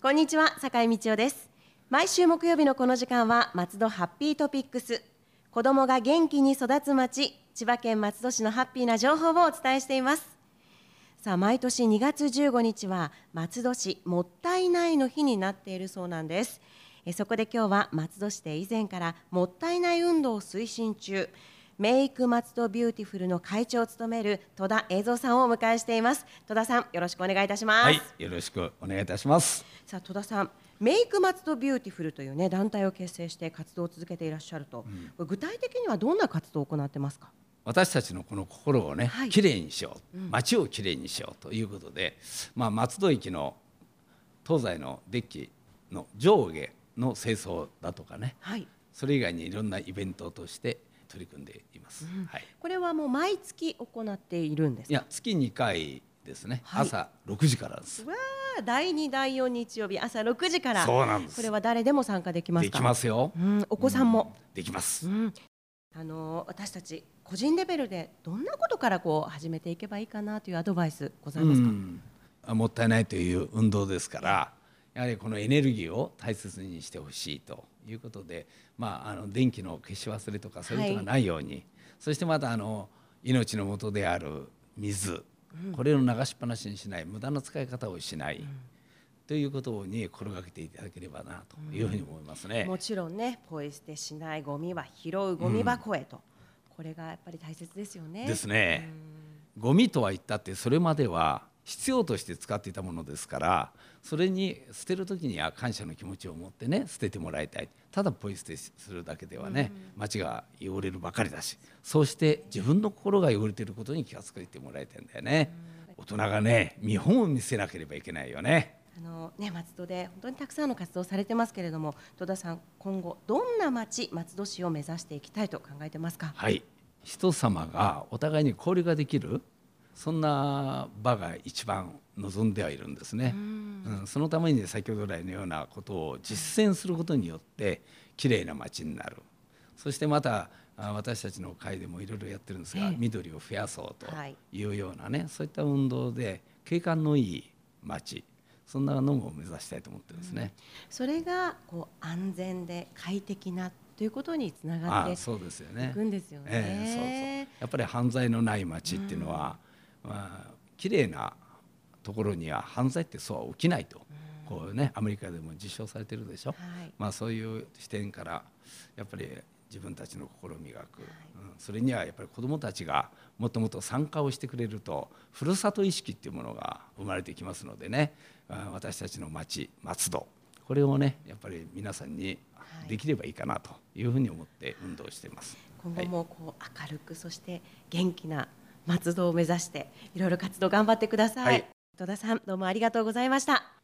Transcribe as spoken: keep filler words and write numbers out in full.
こんにちは、坂井道夫です。毎週木曜日のこの時間は松戸ハッピートピックス。子どもが元気に育つ町、千葉県松戸市のハッピーな情報をお伝えしています。さあ、毎年にがつじゅうごにちは松戸市もったいないの日になっているそうなんです。えそこで今日は松戸市で以前からもったいない運動を推進中、メイク松戸ビューティフルの会長を務める戸田栄三さんをお迎えしています。戸田さん、よろしくお願いいたします。 はい、よろしくお願いいたします。 さあ、戸田さん、メイク松戸ビューティフルという、ね、団体を結成して活動を続けていらっしゃると、うん、具体的にはどんな活動を行ってますか？ 私たちのこの心をね、はい、きれいにしよう、街をきれいにしようということで、まあ、松戸駅の東西のデッキの上下の清掃だとかね、はい、それ以外にいろんなイベントとして取り組んでいます、 うんはい、 これはもう毎月行っているんですか？ いや、月にかいですね、はい、朝ろくじからです。 わー、だいにだいよん日曜日朝ろくじから。 そうなんです。 これは誰でも参加できますか？ できますよ、 うん、お子さんも、 うん、できます、 うん、あの私たち個人レベルでどんなことからこう始めていけばいいかなというアドバイスございますか？うん、 もったいないという運動ですから、やはりこのエネルギーを大切にしてほしいということで、まあ、あの電気の消し忘れとかそういうことがないように、はい、そしてまたあの命の元である水、うん、これを流しっぱなしにしない、無駄な使い方をしない、うん、ということに心がけていただければなというふうに思いますね、 うん、もちろんね、ポイ捨てしない、ゴミは拾う、ゴミ箱へと、うん、これがやっぱり大切ですよね。 ですね、うん、ゴミとは言ったってそれまでは必要として使っていたものですから、それに捨てる時には感謝の気持ちを持ってね、捨ててもらいたい。ただポイ捨てするだけではね、うん、街が汚れるばかりだし、そうして自分の心が汚れていることに気がつけてもらいたいんだよね、うん、大人がね、見本を見せなければいけないよね。 あのね、松戸で本当にたくさんの活動をされてますけれども、戸田さん、今後どんな町、松戸市を目指していきたいと考えてますか？ はい、人様がお互いに交流ができる、そんな場が一番望んではいるんですね、うんうん、そのために先ほど来のようなことを実践することによってきれいな街になる。そしてまた私たちの会でもいろいろやってるんですが、ええ、緑を増やそうというようなね、そういった運動で景観のいい街、そんなのを目指したいと思ってるんですね、 うん、それがこう安全で快適なということにつながっていくんですよね。 ええ、そうそう、やっぱり犯罪のない街っていうのは、うん、まあ、綺麗なところには犯罪ってそうは起きないと、うん、こうね、アメリカでも実証されてるでしょ、はい、まあ、そういう視点からやっぱり自分たちの心を磨く、はい、うん、それにはやっぱり子どもたちがもっともっと参加をしてくれると、ふるさと意識っていうものが生まれてきますのでね、私たちの町、松戸、これをね、やっぱり皆さんにできればいいかなというふうに思って運動しています。 今後もこう明るく、そして元気な松戸を目指していろいろ活動頑張ってください、はい、戸田さん、どうもありがとうございました。